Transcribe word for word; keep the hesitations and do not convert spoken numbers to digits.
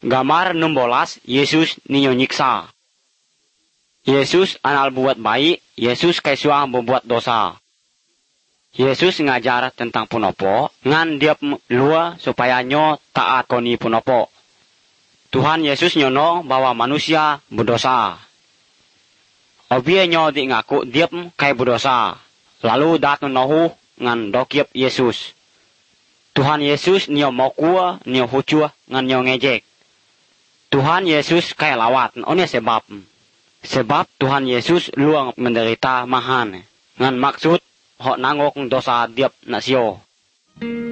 Gambar enam belas, Yesus ninyo nyiksa. Yesus anal buat baik, Yesus kaisuang membuat dosa. Yesus ngajar tentang punopo, ngan dia lua supaya nyo taat koni punopo. Tuhan Yesus nyono bahwa manusia berdosa. Obie nyo di ngaku dia kay berdosa. Lalu dat nohu ngan dokiep Yesus. Tuhan Yesus nyo mokua, nyo hucua, ngan nyo ngejek. Tuhan Yesus kay lawat, one sebab. Sebab Tuhan Yesus luang menderita mahan. Ngan maksud hok nangok dosa diep nasio.